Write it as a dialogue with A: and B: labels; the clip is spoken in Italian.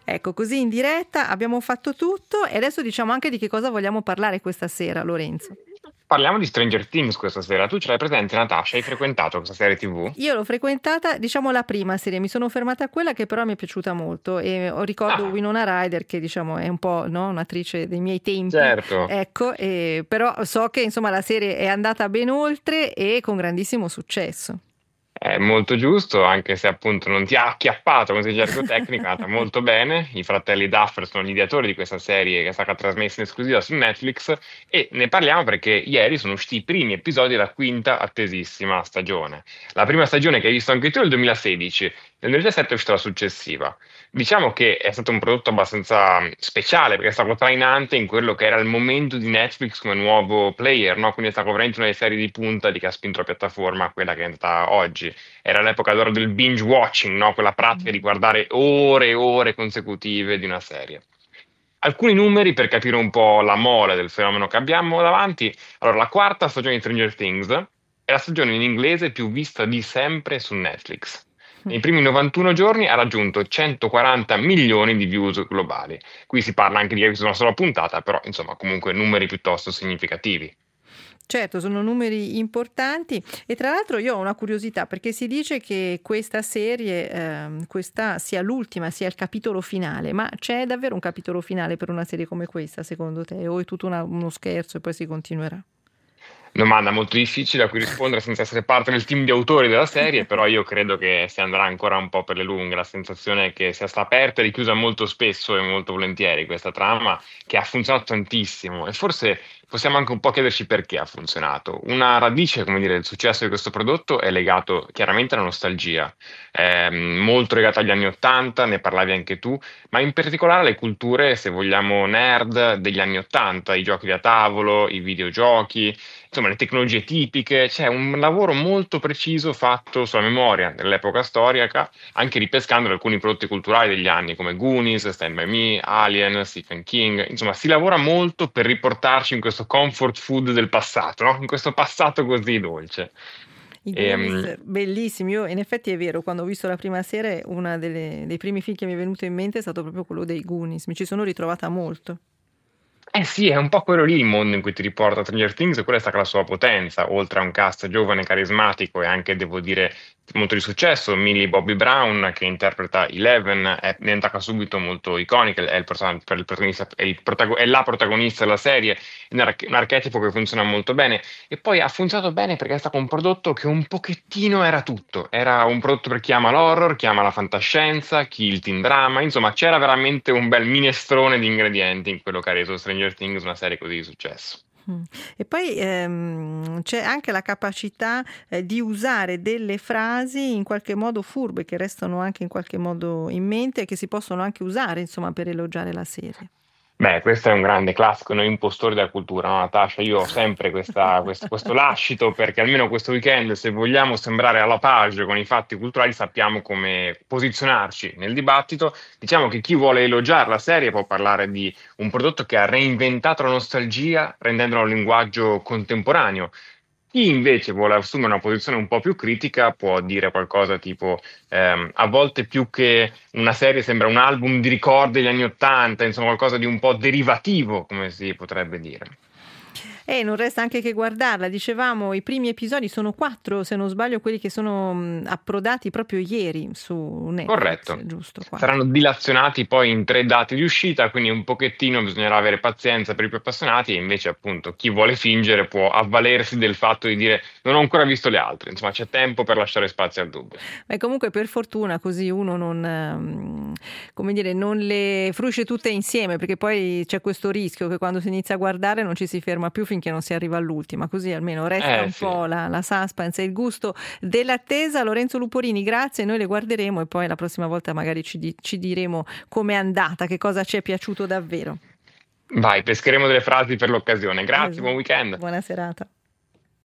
A: Ecco, così in diretta abbiamo fatto tutto e adesso diciamo anche di che cosa vogliamo parlare questa sera, Lorenzo.
B: Parliamo di Stranger Things questa sera. Tu ce l'hai presente, Natasha? Hai frequentato questa serie TV?
A: Io l'ho frequentata, diciamo la prima serie, mi sono fermata a quella che però mi è piaciuta molto e ricordo
B: Ah,
A: Winona Ryder che diciamo è un po', no, un'attrice dei miei tempi,
B: certo.
A: ecco, però so che insomma la serie è andata ben oltre e con grandissimo successo.
B: È molto giusto, anche se appunto non ti ha acchiappato, come si dice in gergo tecnico, è andata molto bene. I fratelli Duffer sono gli ideatori di questa serie che è stata trasmessa in esclusiva su Netflix e ne parliamo perché ieri sono usciti i primi episodi della quinta attesissima stagione. La prima stagione che hai visto anche tu è il 2016, nel 2017 è uscita la successiva. Diciamo che è stato un prodotto abbastanza speciale perché è stato trainante in quello che era il momento di Netflix come nuovo player, no? Quindi è stato veramente una delle serie di punta che ha spinto la piattaforma a quella che è diventata oggi. Era l'epoca d'oro del binge watching, no? Quella pratica di guardare ore e ore consecutive di una serie. Alcuni numeri per capire un po' la mole del fenomeno che abbiamo davanti. Allora, la quarta stagione di Stranger Things è la stagione in inglese più vista di sempre su Netflix. Nei primi 91 giorni ha raggiunto 140 milioni di views globali. Qui si parla anche di aver visto una sola puntata, però insomma comunque numeri piuttosto significativi.
A: Certo, sono numeri importanti e tra l'altro io ho una curiosità perché si dice che questa serie, questa sia l'ultima, sia il capitolo finale, ma c'è davvero un capitolo finale per una serie come questa secondo te? O è tutto uno scherzo e poi si continuerà?
B: Domanda molto difficile a cui rispondere senza essere parte del team di autori della serie, però io credo che si andrà ancora un po' per le lunghe. La sensazione è che sia stata aperta e richiusa molto spesso e molto volentieri questa trama, che ha funzionato tantissimo e forse possiamo anche un po' chiederci perché ha funzionato. Una radice, come dire, del successo di questo prodotto è legato chiaramente alla nostalgia, molto legata agli anni Ottanta, ne parlavi anche tu, ma in particolare alle culture, se vogliamo, nerd degli anni Ottanta, i giochi da tavolo, i videogiochi, insomma, le tecnologie tipiche. C'è un lavoro molto preciso fatto sulla memoria dell'epoca storica, anche ripescando alcuni prodotti culturali degli anni come Goonies, Stand By Me, Alien, Stephen King. Insomma, si lavora molto per riportarci in questo comfort food del passato, no? In questo passato così dolce.
A: I
B: Ehm,
A: Goonies, bellissimi. Io, in effetti è vero, quando ho visto la prima serie, uno dei primi film che mi è venuto in mente è stato proprio quello dei Goonies. Mi ci sono ritrovata molto.
B: Eh sì, è un po' quello lì il mondo in cui ti riporta Stranger Things, e quella è stata la sua potenza, oltre a un cast giovane, carismatico e anche, devo dire, molto di successo. Millie Bobby Brown, che interpreta Eleven, è diventata subito molto iconica, è il protagonista, è la protagonista della serie, è un archetipo che funziona molto bene. E poi ha funzionato bene perché è stato un prodotto che un pochettino era tutto. Era un prodotto per chi ama l'horror, chi ama la fantascienza, chi il teen drama, insomma c'era veramente un bel minestrone di ingredienti in quello che ha reso Stranger Things una serie così di successo.
A: Mm. E poi c'è anche la capacità di usare delle frasi in qualche modo furbe che restano anche in qualche modo in mente e che si possono anche usare, insomma, per elogiare la serie.
B: Beh, questo è un grande classico, noi impostori della cultura, no, Natascia? Io ho sempre questo lascito perché almeno questo weekend, se vogliamo sembrare alla page con i fatti culturali, sappiamo come posizionarci nel dibattito. Diciamo che chi vuole elogiare la serie può parlare di un prodotto che ha reinventato la nostalgia rendendolo un linguaggio contemporaneo. Chi invece vuole assumere una posizione un po' più critica può dire qualcosa tipo a volte più che una serie sembra un album di ricordi degli anni Ottanta, insomma qualcosa di un po' derivativo, come si potrebbe dire.
A: E non resta anche che guardarla. Dicevamo, i primi episodi sono 4, se non sbaglio, quelli che sono approdati proprio ieri su Netflix,
B: Corretto.
A: giusto? 4.
B: Saranno dilazionati poi in 3 date di uscita, quindi un pochettino bisognerà avere pazienza per i più appassionati e invece appunto chi vuole fingere può avvalersi del fatto di dire non ho ancora visto le altre, insomma c'è tempo per lasciare spazio al dubbio.
A: E comunque per fortuna così uno non, come dire, non le frusce tutte insieme, perché poi c'è questo rischio che quando si inizia a guardare non ci si ferma più finché non si arriva all'ultima, così almeno resta un
B: Sì.
A: po' la suspense e il gusto dell'attesa. Lorenzo Luporini, grazie, noi le guarderemo e poi la prossima volta magari ci diremo com'è andata, che cosa ci è piaciuto davvero.
B: Vai, pescheremo delle frasi per l'occasione. Grazie, buon weekend.
A: Buona serata.